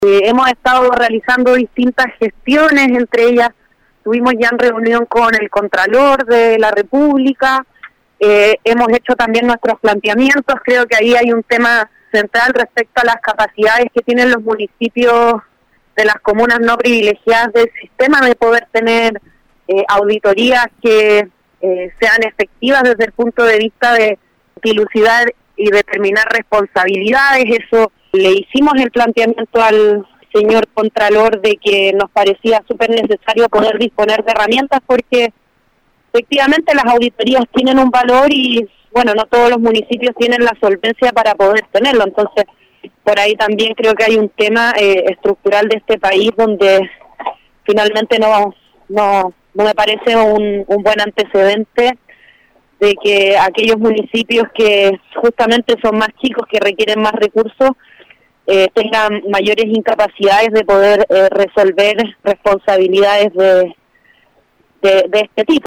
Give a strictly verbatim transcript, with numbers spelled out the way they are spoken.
Eh, hemos estado realizando distintas gestiones, entre ellas tuvimos ya en reunión con el Contralor de la República, eh, hemos hecho también nuestros planteamientos. Creo que ahí hay un tema central respecto a las capacidades que tienen los municipios de las comunas no privilegiadas del sistema de poder tener eh, auditorías que eh, sean efectivas desde el punto de vista de dilucidar y determinar responsabilidades. Eso le hicimos el planteamiento al señor Contralor de que nos parecía súper necesario poder disponer de herramientas, porque efectivamente las auditorías tienen un valor y bueno, no todos los municipios tienen la solvencia para poder tenerlo. Entonces, por ahí también creo que hay un tema eh, estructural de este país donde finalmente no no, no me parece un, un buen antecedente de que aquellos municipios que justamente son más chicos, que requieren más recursos, eh, tengan mayores incapacidades de poder eh, resolver responsabilidades de, de, de este tipo.